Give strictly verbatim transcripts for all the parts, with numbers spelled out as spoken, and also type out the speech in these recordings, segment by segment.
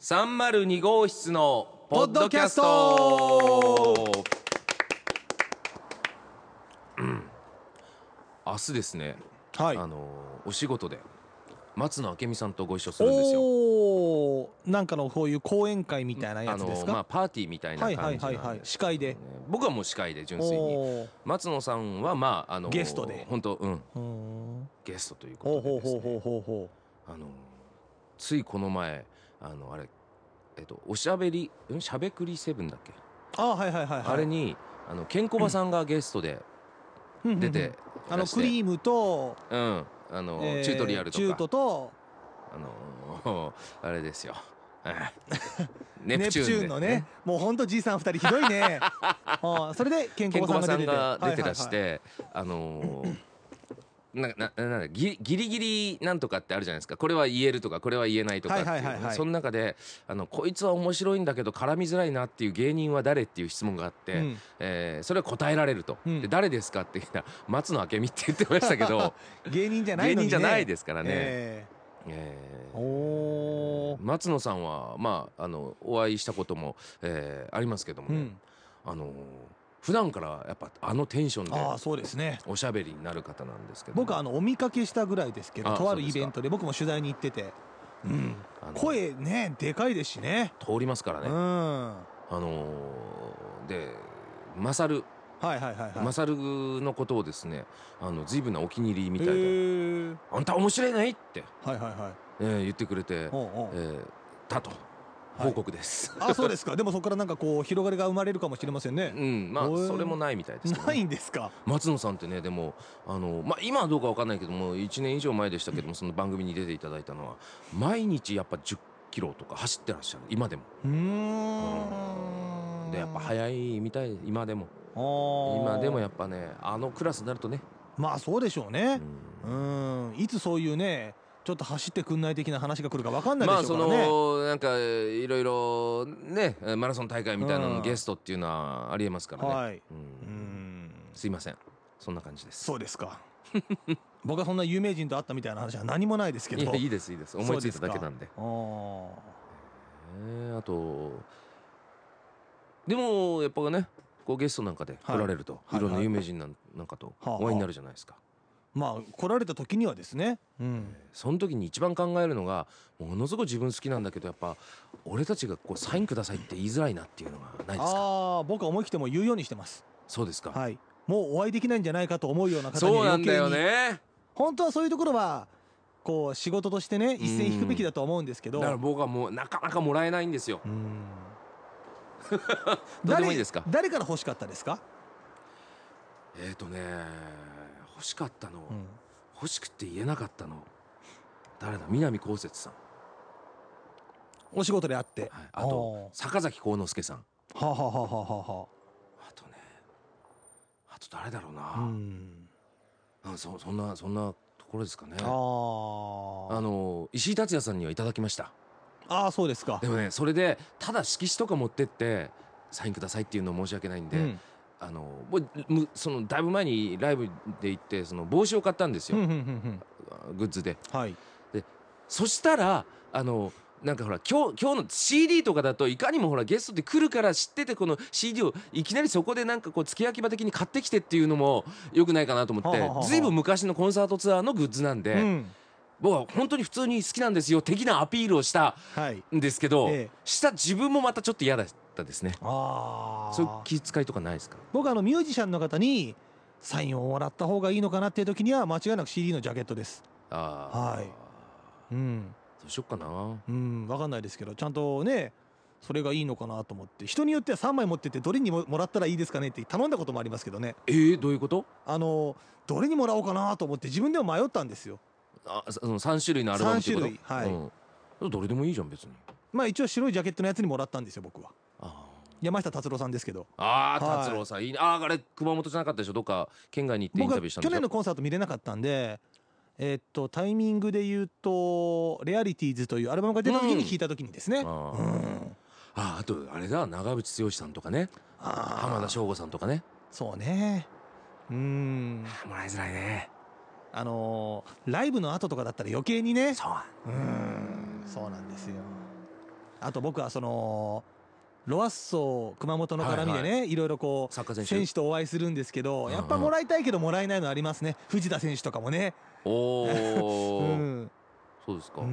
さんまるに号室のポッドキャスト。うん、明日ですね、はい、あのお仕事で松野明美さんとご一緒するんですよ。 おー、なんかのこういう講演会みたいなやつですか？ あの、まあ、パーティーみたいな感じなんですけど、ね、はいはいはいはい、 司会で。 僕はもう司会で純粋に、松野さんはまああのゲストで本当うんゲストということでですね、あのついこの前あのあれえっとおしゃべりんしゃべくりセブンだっけ、 あはいはいはいはい、 あれにあのケンコバさんがゲストで出て、 うん、あのクリームとうんあの、えー、チュートリアルとかチュートとあのあれですよネプチューンのね、もうほんとじいさんふたりひどいねそれでケンコバさんが出てらして、あのなななギリギリなんとかってあるじゃないですか。これは言えるとかこれは言えないとかっていう、その中であのこいつは面白いんだけど絡みづらいなっていう芸人は誰っていう質問があって、うん、えー、それは答えられると、うん、で誰ですかって言ったら松野明美って言ってましたけど芸人じゃないのにね、 芸人じゃないですからね、 えーえー、お松野さんはまああのお会いしたことも、えー、ありますけどもね、うん、あの普段からやっぱあのテンションであそうですねおしゃべりになる方なんですけど、 僕はあのお見かけしたぐらいですけど、とあるイベントで僕も取材に行ってて、うん、声ねでかいですしね、 通りますからね、うん、あのー、でマサルはいはいはいはい、マサルのことをですねあの随分なお気に入りみたいで、あんた面白いないって、はいはいはい、えー、言ってくれて、おうおう、えー、たと報告です、 はい、あそうですか。でもそこからなんかこう広がりが生まれるかもしれませんね。 うん、まあそれもないみたいですけど、ね、 ないんですか。 松野さんってね、でもあの、まあ、今はどうかわかんないけどもいちねん以上前でしたけども、その番組に出ていただいたのは毎日やっぱじゅっキロとか走ってらっしゃる、今でも。うーん、でやっぱ速いみたい、今でも今でもやっぱねあのクラスになるとね、 まあそうでしょうね。うん、いつそういうねちょっと走ってくんない的な話が来るか分かんないでしょうからね。 まあそのなんかいろいろねマラソン大会みたいなのゲストっていうのはありえますからね、はい、うん、すいません、そんな感じです。 そうですか僕はそんな有名人と会ったみたいな話は何もないですけど。 いやいいですいいです、思いついただけなんで。あ、えー、あとでもやっぱねこうゲストなんかで来られると、はい、いろんな有名人なんかとお会いになるじゃないですか。 まあ来られた時にはですね、うん、 その時に一番考えるのがものすごく自分好きなんだけどやっぱ俺たちがこうサインくださいって言いづらいなっていうのがないですか。 ああ僕は思い切っても言うようにしてます。 そうですか。 はい、もうお会いできないんじゃないかと思うような方には余計に。そうなんだよね。 本当はそういうところはこう仕事としてね一線引くべきだと思うんですけど、 だから僕はもうなかなかもらえないんですよ。うんどうでもいいですか。 誰から欲しかったですか。 えっとね欲しかったの、うん、欲しくて言えなかったの誰だ。南こうせつさん、 お仕事であって、はい、 あと坂崎幸之助さん、はあ、はあはあはあはあ、あとねあと誰だろうな、うん、あ そ, そんなそんなところですかね。ああの石井達也さんにはいただきました。 ああそうですか。 でもねそれでただ色紙とか持ってってサインくださいっていうの申し訳ないんで、うん、あのそのだいぶ前にライブで行ってその帽子を買ったんですよ、グッズで、はい、でそしたらあのなんかほら今日今日の シーディー とかだといかにもほらゲストで来るから知っててこの シーディー をいきなりそこでなんかこう付け焼き場的に買ってきてっていうのもよくないかなと思ってずいぶん昔のコンサートツアーのグッズなんで、うん、僕は本当に普通に好きなんですよ的なアピールをしたんですけど、はい、ええ、した自分もまたちょっと嫌だったですね。あそういう気遣いとかないですか。 僕はあのミュージシャンの方にサインをもらった方がいいのかなっていう時には間違いなく シーディー のジャケットです。ああ、はい、うん、 どうしよっかな、 うん、分かんないですけどちゃんとねそれがいいのかなと思って、人によってはさんまい持っててどれにもらったらいいですかねって頼んだこともありますけどね。 えー、どういうこと。 あのどれにもらおうかなと思って自分でも迷ったんですよ。 あそのさん種類のアルバムってこと。さん種類、はい、 うん、どれでもいいじゃん別に。 まあ一応白いジャケットのやつにもらったんですよ僕は。あ山下達郎さんですけど。 ああ、はい、達郎さんいいね。あああれ熊本じゃなかったでしょ、どっか県外に行ってインタビューしたんでしょ。 僕は去年のコンサート見れなかったんで、えー、っとタイミングで言うとレアリティーズというアルバムが出た時に聞いた時にですね、うん、あ, うん、 ああとあれだ長渕剛さんとかね、浜田省吾さんとかね。 そうね、うん、 もらいづらいね。 あのー、ライブの後とかだったら余計にね。そう、うん、そうなんですよ。 あと僕はそのロアッソ熊本の絡みでね、はいはい、いろいろこう選手とお会いするんですけど、うんうん、やっぱもらいたいけどもらえないのありますね。藤田選手とかもね。 おー、うん、そうですか。うん、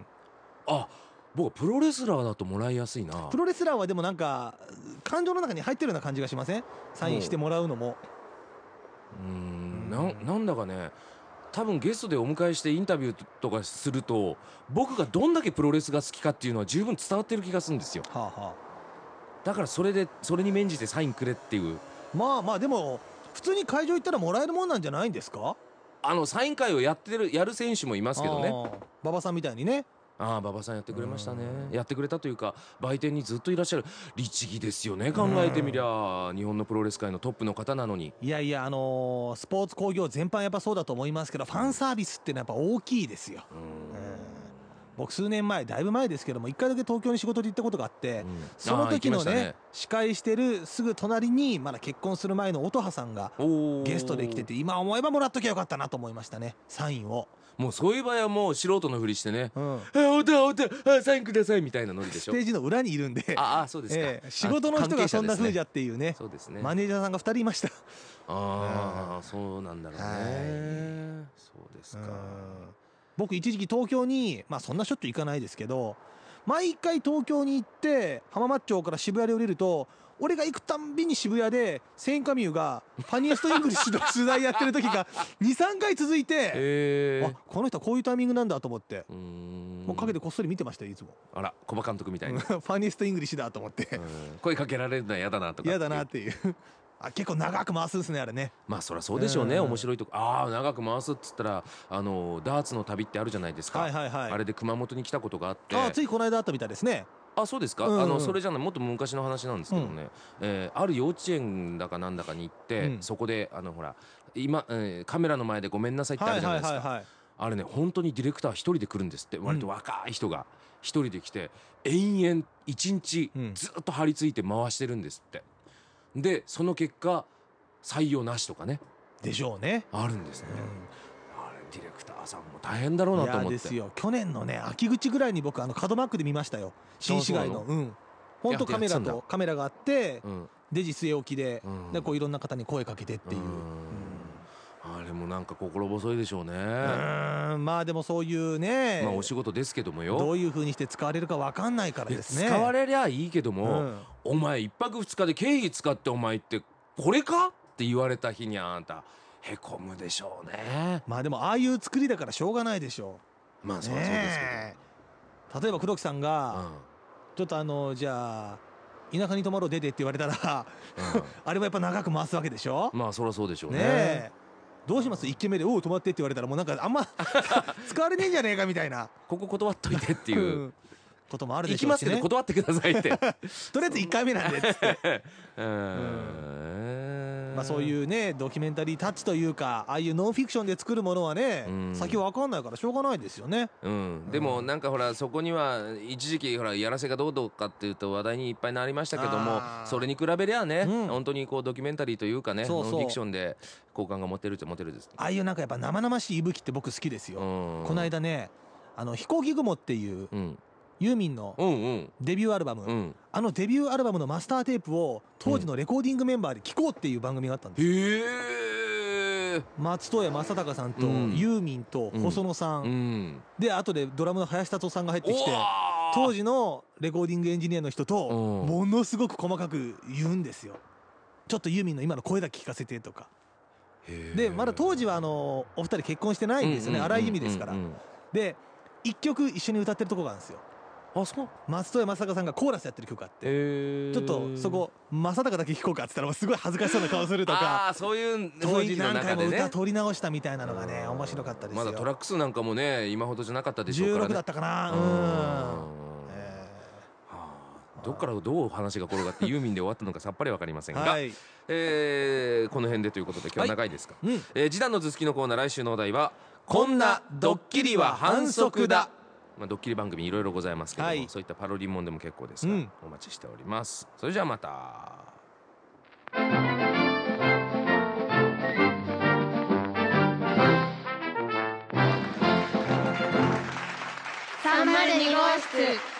あ、僕はプロレスラーだともらいやすいな。 プロレスラーはでもなんか感情の中に入ってるような感じがしません？サインしてもらうのも。 うーん、な、なんだかね、多分ゲストでお迎えしてインタビューとかすると僕がどんだけプロレスが好きかっていうのは十分伝わってる気がするんですよ。はあはあ、だからそれでそれに免じてサインくれっていう。 まあまあでも普通に会場行ったらもらえるもんなんじゃないんですか？ あのサイン会をやってるやる選手もいますけどね。 馬場さんみたいにね。 ああ、馬場さんやってくれましたね。やってくれたというか売店にずっといらっしゃる律儀ですよね。考えてみりゃ日本のプロレス界のトップの方なのに。 いやいや、あのー、スポーツ興行全般やっぱそうだと思いますけど、ファンサービスってのはやっぱ大きいですよ。僕数年前、だいぶ前ですけどもいっかいだけ東京に仕事で行ったことがあって、うん、その時の ね, ね司会してるすぐ隣にまだ結婚する前の乙葉さんがゲストで来てて、今思えばもらっときゃよかったなと思いましたね、サインを。 もうそういう場合はもう素人のふりしてね、うん、あ、おたおた、あ、サインくださいみたいなノリでしょ。 ステージの裏にいるんで。 ああ、そうですか、 えー、仕事の人がそんな風じゃっていうね、 そうですね、 マネージャーさんがふたりいました。 ああ、そうなんだろうね。そうですか。 僕一時期東京に、まあそんなしょっちゅう行かないですけど、毎回東京に行って浜松町から渋谷で降りると、俺が行くたんびに渋谷でセインカミューがファニエストイングリッシュの取材やってる時がにさんかい続いて、えー、あ、この人はこういうタイミングなんだと思って、うーん、もう陰でこっそり見てましたよいつも。 あら、小葉監督みたいなファニエストイングリッシュだと思って、 声かけられるのは嫌だなとか、 嫌だなっていうあ、結構長く回すんですねあれね。 まあそりゃそうでしょうね、面白いとこ。ああ、長く回すっつったらあのダーツの旅ってあるじゃないですか、はいはいはい、あれで熊本に来たことがあって、 あ、ついこの間あったみたいですね。 あ、そうですか、うんうん、あのそれじゃない、もっと昔の話なんですけどね、うん、えー、ある幼稚園だかなんだかに行って、うん、そこであのほら今、えー、カメラの前でごめんなさいってあるじゃないですか、はいはいはいはい、あれね、本当にディレクター一人で来るんですって。割と若い人が一人で来て、延々一日ずっと張り付いて回してるんですって。でその結果採用なしとかね、 でしょうね、 あるんですね、うん、あれディレクターさんも大変だろうなと思って。いやですよ、 去年のね秋口ぐらいに僕あの角マックで見ましたよ、新市街の。うん、本当カメラとカメラがあって、うん、デジ据え置きで、うん、でこういろんな方に声かけてっていう、うん、 あれもなんか心細いでしょうね。 うん、まあでもそういうね、 まあお仕事ですけどもよ、 どういう風にして使われるか分かんないからですね。 使われりゃいいけども、うん、お前一泊二日で経費使ってお前ってこれかって言われた日にあんたへこむでしょうね。 まあでもああいう作りだからしょうがないでしょう。まあそうそうですけど、例えば黒木さんが、うん、ちょっとあのじゃあ田舎に泊まろう出てって言われたら、うん、あれもやっぱ長く回すわけでしょ。 まあそりゃそうでしょうね。ねえ、どうします？いっけんめで「おう泊まって」って言われたらもうなんかあんま使われねえんじゃねえかみたいなここ断っといてっていうこともあるでしょうしね。 行きますけど断ってくださいってとりあえずいっかいめなんでっつってうん、まあそういうねドキュメンタリータッチというか、ああいうノンフィクションで作るものはね、うん、先分かんないからしょうがないですよね、 うん、でもなんかほらそこには一時期ほらやらせがどうどうかっていうと話題にいっぱいなりましたけども、それに比べりゃね、うん、本当にこうドキュメンタリーというかね、そうそうノンフィクションで好感が持てるって持てるです、ね、 ああいうなんかやっぱ生々しい息吹って僕好きですよ、うん、この間ねあの飛行機雲っていう、うん、ユーミンのデビューアルバム、うんうん、あのデビューアルバムのマスターテープを当時のレコーディングメンバーで聴こうっていう番組があったんですよ、へー、松任谷正隆さんと、うん、ユーミンと細野さん、うん、で後でドラムの林達夫さんが入ってきて当時のレコーディングエンジニアの人とものすごく細かく言うんですよ。ちょっとユーミンの今の声だけ聞かせてとかで、まだ当時はあのお二人結婚してないんですよね、荒井由実ですから。で一曲一緒に歌ってるとこがあるんですよ。あ、そう。松任谷正隆さんがコーラスやってる曲があって、ちょっとそこ正隆だけ聴こうかって言ったらすごい恥ずかしそうな顔するとか、 あ、そういう当時何回も歌取り直したみたいなのがね面白かったですよ。 まだトラック数なんかもね今ほどじゃなかったでしょうからね。 じゅうろくだったかな。うん、えー、どっからどう話が転がってユーミンで終わったのかさっぱり分かりませんが、はい、えー、この辺でということで今日は長いですか、はい、うん、えー、示談の頭突きのコーナー、来週のお題はこんなドッキリは反則だ。まあ、ドッキリ番組いろいろございますけども、はい、そういったパロディもんでも結構ですが、うん、お待ちしております。それじゃあまた。 さんまるに号室。